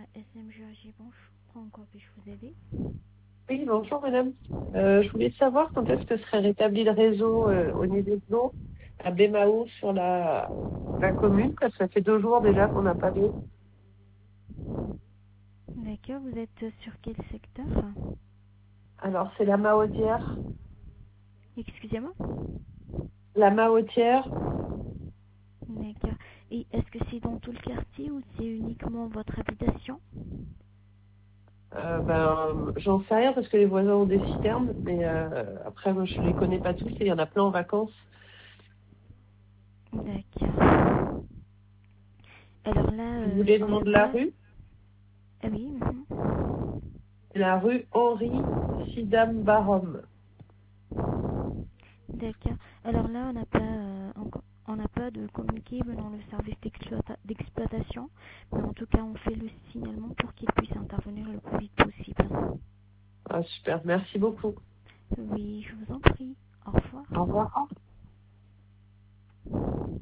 SMGAG, bonjour. En quoi puis-je vous aider? Oui, bonjour madame. Je voulais savoir quand est-ce que serait rétabli le réseau au niveau de l'eau à Bémao sur la commune, parce que ça fait 2 jours déjà qu'on n'a pas d'eau. D'accord, vous êtes sur quel secteur? Alors c'est la Mahotière. Excusez-moi? La Mahotière, D'accord. Et est-ce que c'est dans tout le quartier ou c'est uniquement votre habitation? j'en sais rien parce que les voisins ont des citernes, mais après moi je les connais pas tous et il y en a plein en vacances. D'accord. Alors là, Vous voulez le on nom n'a de la pas... rue? Ah oui, C'est la rue Henri Sidam Barom. d'accord. Alors là, on n'a pas, on n'a pas de communiqué venant le service d'exploitation, mais en tout cas, on fait le signalement pour qu'il puisse intervenir le plus vite possible. Ah super, merci beaucoup. Oui, je vous en prie. Au revoir. Au revoir.